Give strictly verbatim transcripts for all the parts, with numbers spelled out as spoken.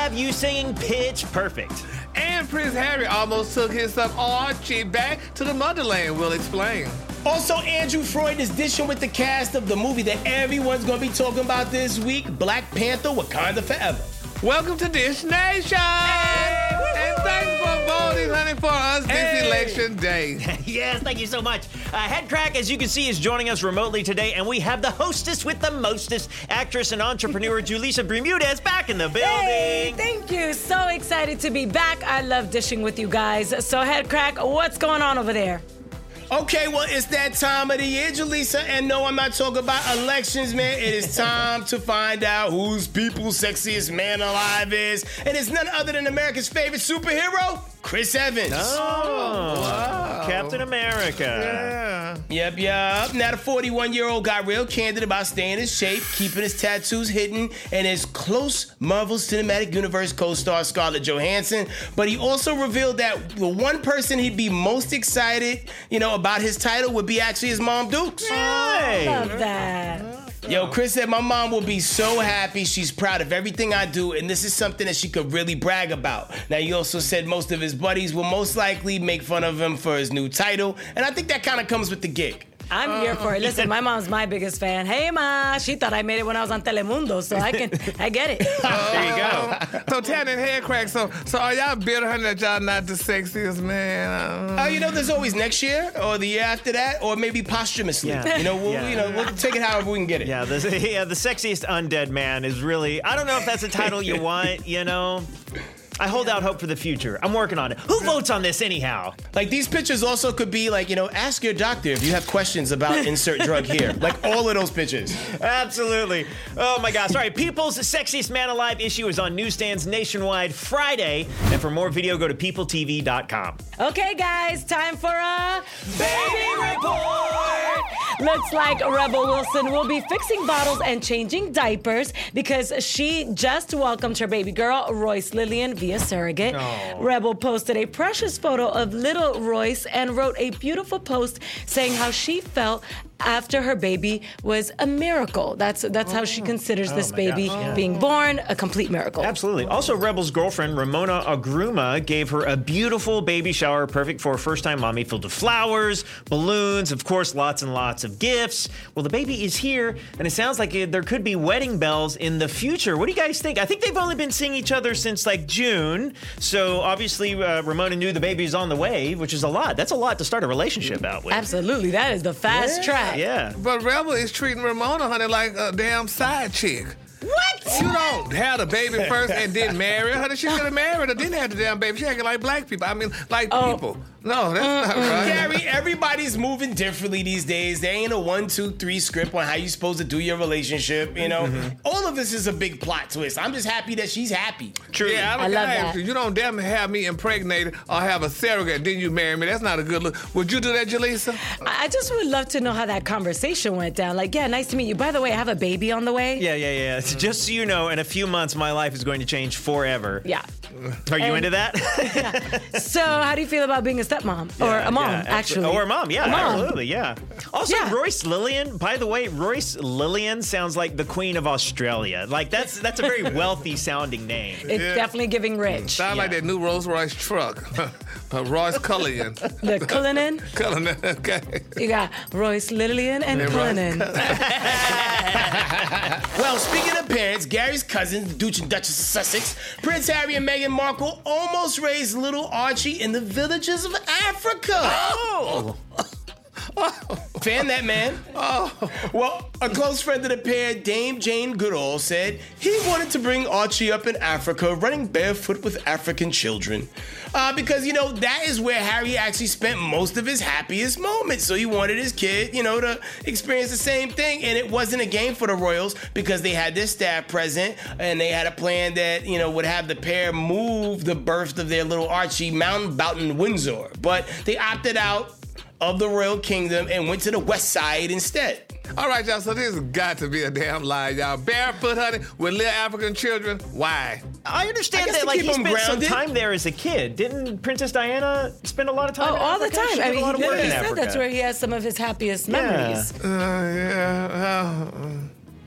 have you singing Pitch Perfect. And Prince Harry almost took his son Archie back to the motherland. We'll explain. Also, Andrew Freud is dishing with the cast of the movie that everyone's going to be talking about this week, Black Panther: Wakanda Forever. Welcome to Dish Nation! Hey, and thanks for voting, honey, for us this hey. election day. Yes, thank you so much. Uh, Head Crack, as you can see, is joining us remotely today, and we have the hostess with the mostest, actress and entrepreneur Julissa Bermudez, back in the building. Hey, thank you. So excited to be back. I love dishing with you guys. So, Head Crack, what's going on over there? Okay, well, it's that time of the year, Julissa, and no, I'm not talking about elections, man. It is time to find out who's people's sexiest man alive is, and it's none other than America's favorite superhero, Chris Evans. Oh, wow. Captain America. Yeah. Yep, yep. Now, the forty-one-year-old got real candid about staying in shape, keeping his tattoos hidden, and his close Marvel Cinematic Universe co-star Scarlett Johansson. But he also revealed that the one person he'd be most excited, you know, about his title would be actually his mom, Dukes. I love that. Yo, Chris said, my mom will be so happy. She's proud of everything I do, and this is something that she could really brag about. Now, he also said most of his buddies will most likely make fun of him for his new title, and I think that kind of comes with the gig. I'm here for it. Listen, my mom's my biggest fan. Hey, Ma. She thought I made it when I was on Telemundo, so I can, I get it. There you go. So, Tan and Head Crack, so, so are y'all bitter, honey, that y'all not the sexiest man? Oh, uh, you know, there's always next year, or the year after that, or maybe posthumously. Yeah. You know, we'll, Yeah. you know, we'll take it however we can get it. Yeah, the, yeah, the sexiest undead man is really, I don't know if that's a title you want, you know? I hold out hope for the future. I'm working on it. Who votes on this anyhow? Like, these pictures also could be like, you know, ask your doctor if you have questions about insert drug here. Like, all of those pictures. Absolutely. Oh, my gosh. All right, People's Sexiest Man Alive issue is on newsstands nationwide Friday. And for more video, go to people t v dot com. Okay, guys, time for a baby report. Looks like Rebel Wilson will be fixing bottles and changing diapers because she just welcomed her baby girl, Royce Lillian, via surrogate. Oh. Rebel posted a precious photo of little Royce and wrote a beautiful post saying how she felt after her baby was a miracle. That's that's oh. how she considers oh this baby gosh. being born a complete miracle. Absolutely. Also, Rebel's girlfriend, Ramona Agruma, gave her a beautiful baby shower, perfect for a first-time mommy, filled with flowers, balloons, of course, lots and lots of gifts. Well, the baby is here, and it sounds like it, there could be wedding bells in the future. What do you guys think? I think they've only been seeing each other since, like, June, so obviously uh, Ramona knew the baby's on the way, which is a lot. That's a lot to start a relationship out with. Absolutely. That is the fast Yeah. track. Yeah. But Rebel is treating Ramona, honey, like a damn side chick. What? You don't have the baby first and then marry her. She could have married her, didn't have the damn baby. She acted like black people. I mean, like Oh. people. No, that's not right. Gary, everybody's moving differently these days. There ain't a one, two, three script on how you're supposed to do your relationship, you know? Mm-hmm. All of this is a big plot twist. I'm just happy that she's happy. True. Yeah, I, I love ask that. You. you don't damn have me impregnated or have a surrogate, then you marry me. That's not a good look. Would you do that, Julissa? I just would love to know how that conversation went down. Like, yeah, nice to meet you. By the way, I have a baby on the way. Yeah, yeah, yeah. So just so you know, in a few months, my life is going to change forever. Yeah. Are you And- into that? So, how do you feel about being a stepmom or a mom? Yeah, actually, Or a mom, yeah, A mom. absolutely, yeah. Also, Yeah. Royce Lillian, by the way, Royce Lillian sounds like the Queen of Australia. Like, that's that's a very wealthy sounding name. It's Yeah. definitely giving rich. Sound like Yeah. that new Rolls Royce truck. uh, Royce Cullinan. The Cullinan. Cullinan, okay. You got Royce Lillian and Yeah, Royce Cullinan. Well, speaking of parents, Gary's cousins, the Duke and Duchess of Sussex, Prince Harry and Meghan Markle almost raised little Archie in the villages of Africa. Oh! Fan that man. Oh. Well, a close friend of the pair, Dame Jane Goodall, said he wanted to bring Archie up in Africa, running barefoot with African children. Uh, because, you know, that is where Harry actually spent most of his happiest moments. So he wanted his kid, you know, to experience the same thing. And it wasn't a game for the Royals because they had their staff present and they had a plan that, you know, would have the pair move the birth of their little Archie Mountbatten, Windsor. But they opted out of the Royal Kingdom and went to the West Side instead. All right, y'all, so this has got to be a damn lie, y'all. Barefoot, honey, with little African children. Why? I understand I guess that, to like, keep he him spent some grounded. time there as a kid. Didn't Princess Diana spend a lot of time Oh, in all the Africa? She time. I did mean, a lot he of work literally in said Africa. that's where he has some of his happiest Yeah. memories. Uh, yeah, uh,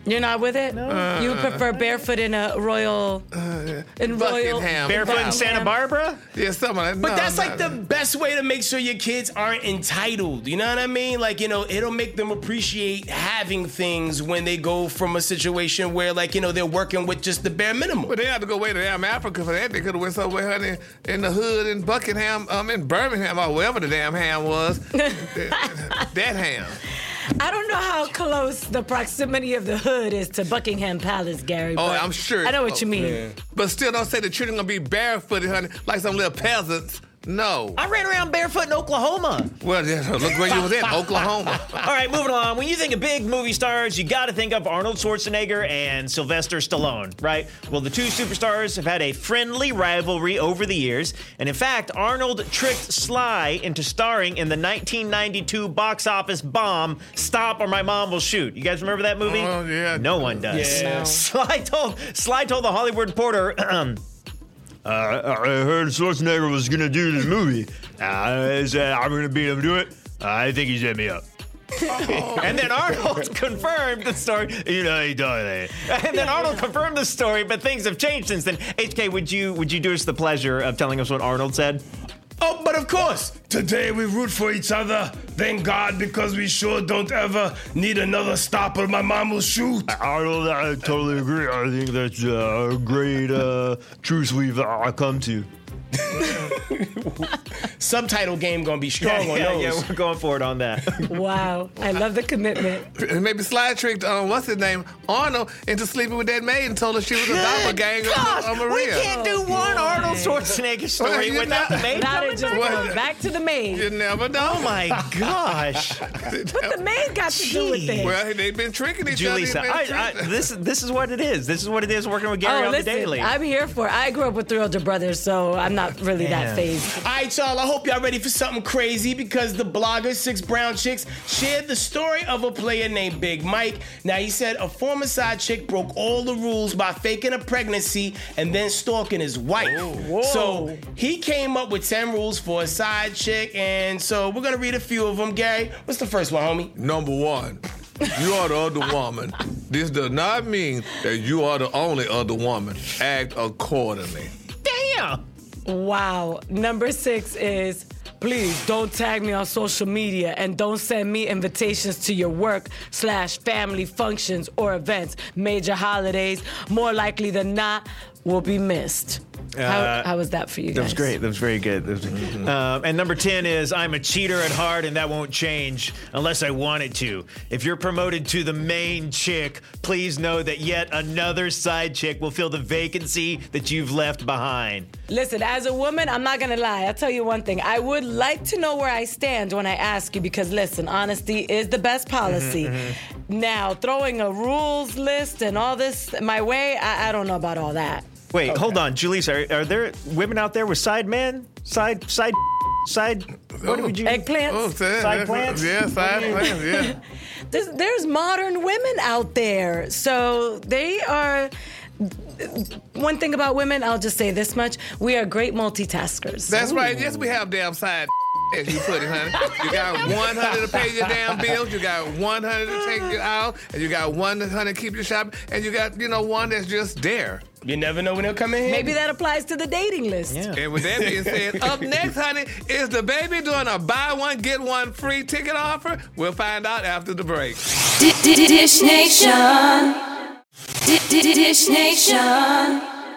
You're not with it? No. You prefer barefoot in a royal, uh, in royal Buckingham. Barefoot in Santa Barbara? Yeah, something like that. But no, that's no, like the no. best way to make sure your kids aren't entitled. You know what I mean? Like, you know, it'll make them appreciate having things when they go from a situation where, like, you know, they're working with just the bare minimum. But they had to go way to damn Africa for that. They could have went somewhere honey, in the hood in Buckingham, um, in Birmingham, or wherever the damn ham was. that, that ham. I don't know how close the proximity of the hood is to Buckingham Palace, Gary. Oh, but I'm sure. I know what you mean. Yeah. But still, don't say the children gonna be barefooted, honey, like some little peasants. No. I ran around barefoot in Oklahoma. Well, yeah, look where you was at, Oklahoma. All right, moving along. When you think of big movie stars, you got to think of Arnold Schwarzenegger and Sylvester Stallone, right? Well, the two superstars have had a friendly rivalry over the years. And in fact, Arnold tricked Sly into starring in the nineteen ninety-two box office bomb, Stop or My Mom Will Shoot. You guys remember that movie? Oh, yeah. No one does. Yeah. No. Sly told, Sly told the Hollywood Reporter, Uh, I heard Schwarzenegger was gonna do this movie. I said I'm gonna beat him to it. I think he set me up. Oh. And then Arnold confirmed the story. You know he told me. And then Arnold confirmed the story, but things have changed since then. H K, would you would you do us the pleasure of telling us what Arnold said? Oh, but of course, today we root for each other. Thank God, because we sure don't ever need another stop or my mom will shoot. Arnold, I totally agree. I think that's a great uh, truce we've uh, come to. Subtitle game gonna be strong yeah, on yeah, those. yeah, we're going for it on that. Wow, I love the commitment. And maybe Sly tricked, um, what's his name, Arnold, into sleeping with that maid and told her she was a doppelganger Gosh, of Maria. we can't do one Arnold Schwarzenegger story Well, you without know- the maid Now coming it just back. goes back to the maid. You never know. Oh my gosh. What the maid got to do with it? Well, they've been tricking each Julissa, other. They've been I, I, tricking- this this is what it is. This is what it is working with Gary Oh, on listen, the daily. I'm here for it. I grew up with three older brothers, so I'm not really Yeah. that phased. All right, y'all, I hope y'all ready for something crazy because the blogger Six Brown Chicks shared the story of a player named Big Mike. Now, he said a former side chick broke all the rules by faking a pregnancy and then stalking his wife. Whoa. So he came up with ten rules for a side chick, and so we're gonna read a few of them. Gary, what's the first one, homie? Number one, you are the other woman. This does not mean that you are the only other woman. Act accordingly. Damn. Wow. Number six is, please don't tag me on social media and don't send me invitations to your work slash family functions or events. Major holidays, more likely than not, will be missed. How, Uh, how was that for you guys? That was great. That was very good. That was, um, and number ten is I'm a cheater at heart, and that won't change unless I want it to. If you're promoted to the main chick, please know that yet another side chick will fill the vacancy that you've left behind. Listen, as a woman, I'm not gonna lie. I'll tell you one thing. I would like to know where I stand when I ask you because, listen, honesty is the best policy. Mm-hmm, mm-hmm. Now, throwing a rules list and all this my way, I, I don't know about all that. Wait, okay. Hold on, Julissa. Are, are there women out there with side men, side, side, side? What Oh. would you? Eggplants? Oh, say- Side plants? Yeah, side plants, yeah. There's, there's modern women out there, so they are. One thing about women, I'll just say this much: we are great multitaskers. That's right. Yes, we have damn side as you put it, honey. You got one hundred to pay your damn bills. You got one hundred to take it out, and you got one hundred to keep you shopping, and you got, you know, one that's just there. You never know when they'll come in here. Maybe that applies to the dating list. Yeah. And with that being said, up next, honey, is the baby doing a buy one, get one free ticket offer? We'll find out after the break. Dish Nation. Dish Nation.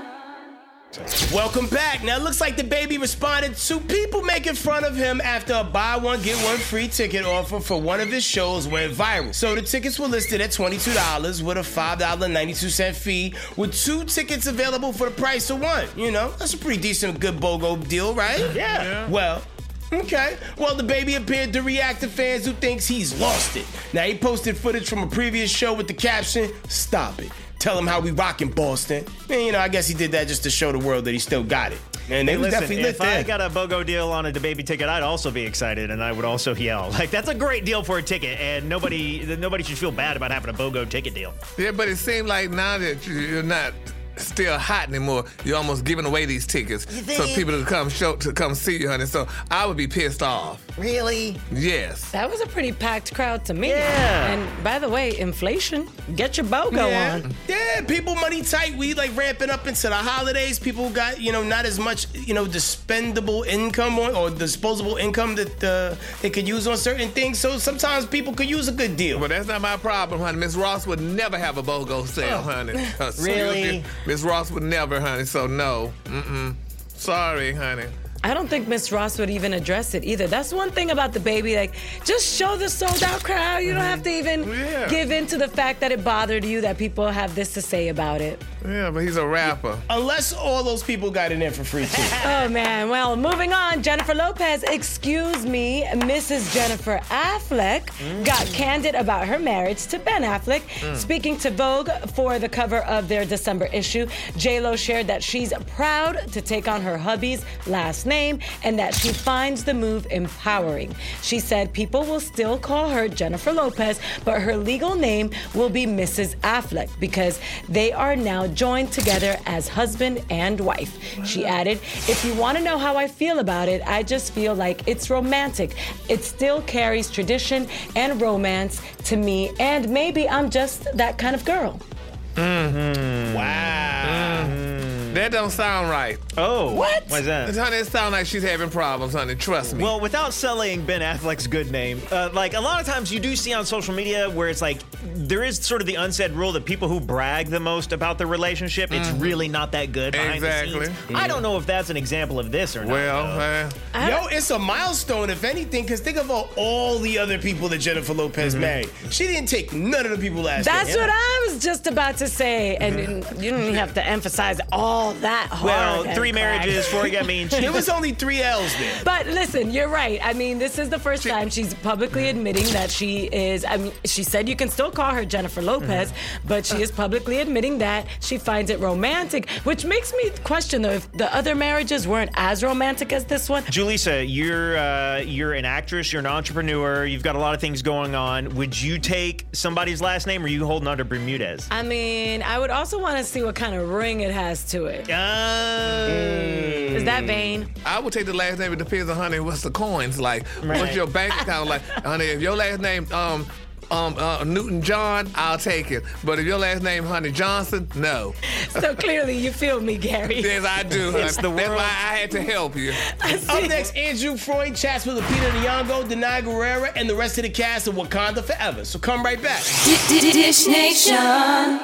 Welcome back. Now, it looks like the baby responded to people making fun of him after a buy one, get one free ticket offer for one of his shows went viral. So the tickets were listed at twenty-two dollars with a five dollars and ninety-two cents fee, with two tickets available for the price of one. You know, that's a pretty decent, good BOGO deal, right? Yeah. yeah. Well, okay. Well, the baby appeared to react to fans who thinks he's lost it. Now, he posted footage from a previous show with the caption, "Stop it. Tell him how we rockin' Boston." And, you know, I guess he did that just to show the world that he still got it. And they Hey, was listen, definitely lit if I there. got a BOGO deal on a DaBaby ticket, I'd also be excited, and I would also yell. Like, that's a great deal for a ticket, and nobody nobody should feel bad about having a BOGO ticket deal. Yeah, but it seemed like now that you're not still hot anymore. You're almost giving away these tickets for people to come show to come see you, honey. So I would be pissed off. Really? Yes. That was a pretty packed crowd to me. Yeah. And by the way, inflation, get your BOGO yeah. on. Yeah, people money tight. We like ramping up into the holidays. People got, you know, not as much, you know, dispendable income or, or disposable income that uh, they could use on certain things. So sometimes people could use a good deal. But that's not my problem, honey. Miss Ross would never have a BOGO sale, honey. Uh, Really? Miss Ross would never, honey. So no. Mm-mm. Sorry, honey. I don't think Miss Ross would even address it either. That's one thing about the baby. Like, just show the sold out crowd. You don't have to even Yeah. give in to the fact that it bothered you that people have this to say about it. Yeah, but he's a rapper. Unless all those people got in there for free too. Oh, man. Well, moving on. Jennifer Lopez, excuse me, Missus Jennifer Affleck got candid about her marriage to Ben Affleck. Speaking to Vogue for the cover of their December issue, J-Lo shared that she's proud to take on her hubby's last name and that she finds the move empowering. She said people will still call her Jennifer Lopez, but her legal name will be Missus Affleck because they are now joined together as husband and wife. She added, if you want to know how I feel about it, I just feel like it's romantic. It still carries tradition and romance to me, and maybe I'm just that kind of girl. Mm-hmm. Wow. Mm-hmm. That don't sound right. Oh. What? Why's that? Honey, it sounds like she's having problems, honey. Trust me. Well, without selling Ben Affleck's good name, uh, like a lot of times you do see on social media where it's like there is sort of the unsaid rule that people who brag the most about their relationship, it's really not that good behind Exactly. the scenes. I don't know if that's an example of this or not. well, though. uh, Yo, it's a milestone, if anything, because think about all the other people that Jennifer Lopez married. She didn't take none of the people last That's year. what I was just about to say, and you don't even have to emphasize all that hard. Well, and three crack. marriages, four, I mean, There was only three L's there. But listen, you're right. I mean, this is the first time she's publicly admitting that she is. I mean, she said you can still call her Jennifer Lopez, but she is publicly admitting that she finds it romantic, which makes me question though if the other marriages weren't as romantic as this one. Julissa, you're uh, you're an actress, you're an entrepreneur, you've got a lot of things going on. Would you take somebody's last name, or are you holding on to Bermudez? I mean, I would also want to see what kind of ring it has to it. Uh, Is that vain? I would take the last name. It depends on, honey, what's the coins like? Right. What's your bank account like? Honey, if your last name, um, um, uh, Newton John, I'll take it. But if your last name, honey, Johnson, no. So clearly you feel me, Gary. Yes, I do. honey. It's the That's world. why I had to help you. Up next, Andrew Freud chats with Lupita Nyong'o, Denai Guerrera, and the rest of the cast of Wakanda Forever. So come right back. Dish Nation.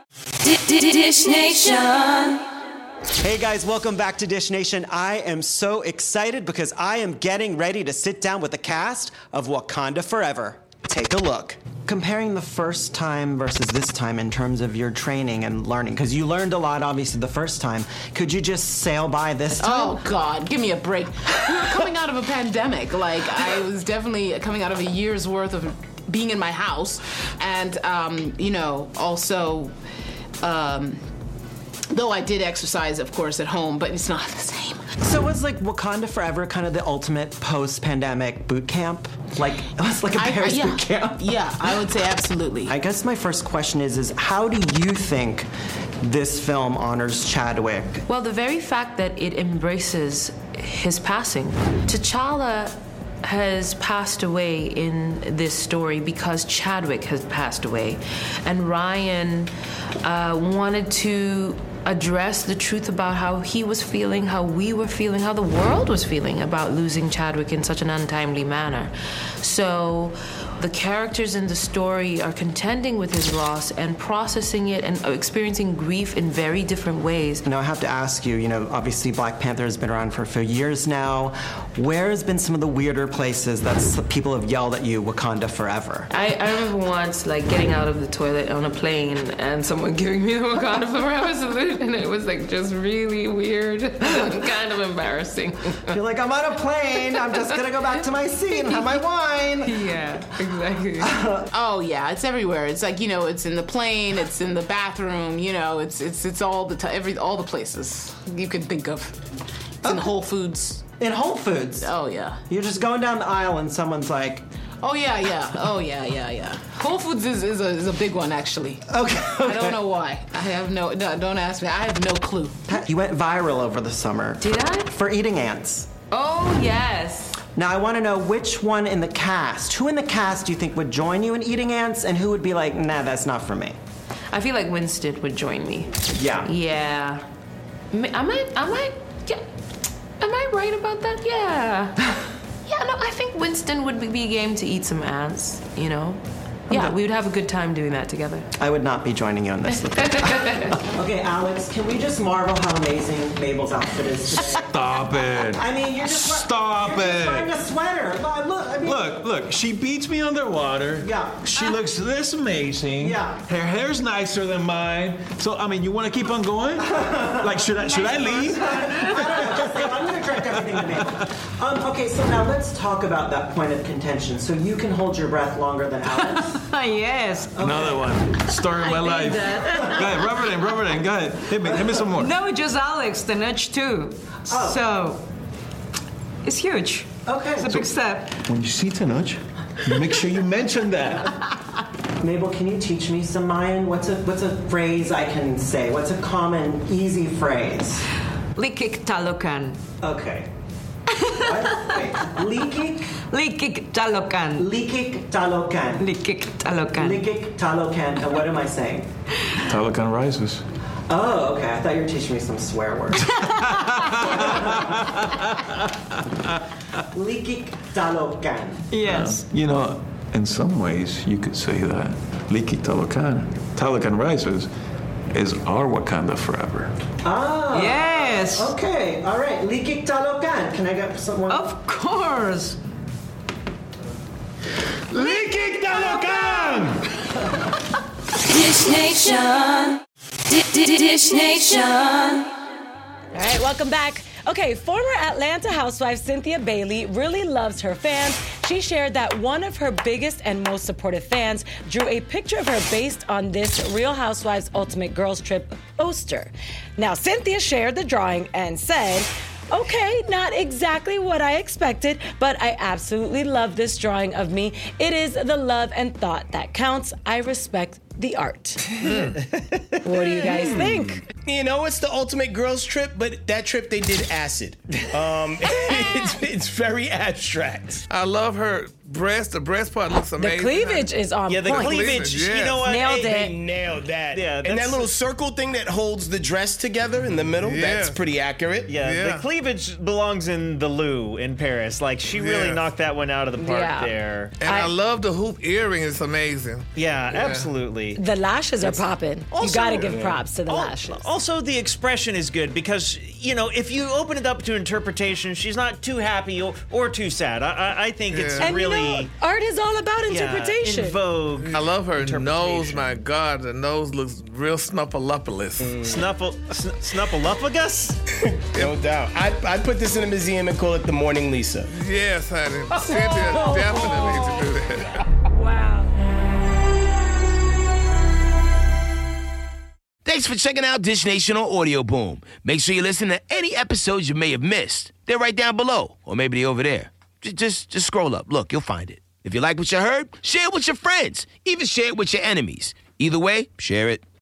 Dish Nation. Hey guys, welcome back to Dish Nation. I am so excited because I am getting ready to sit down with the cast of Wakanda Forever. Take a look. Comparing the first time versus this time in terms of your training and learning, because you learned a lot obviously the first time, could you just sail by this time? Oh God, give me a break. We were coming out of a pandemic. Like I was definitely coming out of a year's worth of being in my house, and um, you know, also, um, though I did exercise, of course, at home, but it's not the same. So was like Wakanda Forever kind of the ultimate post-pandemic boot camp? Like it was like a I- I- Paris yeah, boot camp? yeah, I would say absolutely. I guess my first question is, is how do you think this film honors Chadwick? Well, the very fact that it embraces his passing. T'Challa has passed away in this story because Chadwick has passed away. And Ryan uh, wanted to address the truth about how he was feeling, how we were feeling, how the world was feeling about losing Chadwick in such an untimely manner. So the characters in the story are contending with his loss and processing it and experiencing grief in very different ways. Now I have to ask you, you know, obviously Black Panther has been around for a few years now. Where has been some of the weirder places that s- people have yelled at you, Wakanda Forever? I, I remember once, like, getting out of the toilet on a plane and someone giving me the Wakanda Forever salute, and it was, like, just really weird and kind of embarrassing. You're like, I'm on a plane, I'm just gonna go back to my seat and have my wine. Yeah, exactly. Oh yeah, it's everywhere. It's like, you know, it's in the plane, it's in the bathroom, you know, it's it's it's all the t- every all the places you can think of. It's in Whole Foods. In Whole Foods. Oh yeah. You're just going down the aisle and someone's like, Oh yeah, yeah. Oh yeah, yeah, yeah. Whole Foods is, is a is a big one actually. Okay. I don't know why. I have no, no. Don't ask me. I have no clue. You went viral over the summer. Did I? For eating ants. Oh, yes. Now, I want to know which one in the cast, who in the cast do you think would join you in eating ants, and who would be like, nah, that's not for me? I feel like Winston would join me. Yeah. Yeah. Am I, am I, yeah. Am I right about that? Yeah. Yeah, no, I think Winston would be game to eat some ants, you know? Yeah, Okay. we would have a good time doing that together. I would not be joining you on this. Okay, Alex, can we just marvel how amazing Mabel's outfit is today? Stop it. I mean, you're just, Stop you're just it. wearing a sweater. Look, look, I mean, Look, look, she beats me underwater. Yeah. She looks this amazing. Yeah. Her hair's nicer than mine. So, I mean, you want to keep on going? Like, should I should I leave? I don't know. Just think, I'm going to direct everything to Mabel. Um, okay, so now let's talk about that point of contention. So you can hold your breath longer than Alex. Yes. Another one. Story of my life. Go ahead, rub it in, rub it in. Go ahead. Hit me, hit me some more. No, just Alex, the nudge too. Oh. So, it's huge. Okay. It's a big step. When you see Tenoch, make sure you mention that. Mabel, can you teach me some Mayan? What's a what's a phrase I can say? What's a common, easy phrase? Likik talokan. Okay. What? Wait. Likik? Likik talokan. Likik talokan. Likik talokan. Likik talokan. And what am I saying? Talokan rises. Oh, okay. I thought you were teaching me some swear words. Likik talokan. Yes. You know, in some ways, you could say that Liki Talokan, Talokan rises, is our Wakanda forever. Ah. Yes. Okay. All right. Likik talokan. Can I get someone? Of course. Liki Talokan! Dish Nation. Di- di- Dish Nation. All right, welcome back. Okay, former Atlanta housewife Cynthia Bailey really loves her fans. She shared that one of her biggest and most supportive fans drew a picture of her based on this Real Housewives Ultimate Girls Trip poster. Now, Cynthia shared the drawing and said, okay, not exactly what I expected, but I absolutely love this drawing of me. It is the love and thought that counts. I respect the art. What do you guys think? You know, it's the ultimate girls trip, but that trip they did acid. Um, it's, it's very abstract. I love her breast. The breast part looks The amazing. cleavage is on Yeah, the point. cleavage, Cleavage, you yeah. know what? Nailed Hey, it. They nailed that. Yeah, and that's- that little circle thing that holds the dress together in the middle, Yeah. that's pretty accurate. Yeah, Yeah. the cleavage belongs in the Lou in Paris. Like, she really Yeah. knocked that one out of the park Yeah. there. And I, I- love the hoop earring. It's amazing. Yeah, absolutely. The lashes are popping. You Also- gotta give props to the Al- lashes. Also, the expression is good because, you know, if you open it up to interpretation, she's not too happy or, or too sad. I, I, I think it's Yeah. And really you know, art is all about yeah, interpretation. in vogue. I love her nose. Interpretation. My God, the nose looks real snuffleupagus. Snuffle, sn- Snuffleupagus? No doubt. I'd, I'd put this in a museum and call it the Morning Lisa. Yes, honey. Cynthia definitely needs to do that. Wow. Thanks for checking out Dish Nation on Audio Boom. Make sure you listen to any episodes you may have missed. They're right down below, or maybe they're over there. Just, just, just scroll up. Look, you'll find it. If you like what you heard, share it with your friends. Even share it with your enemies. Either way, share it.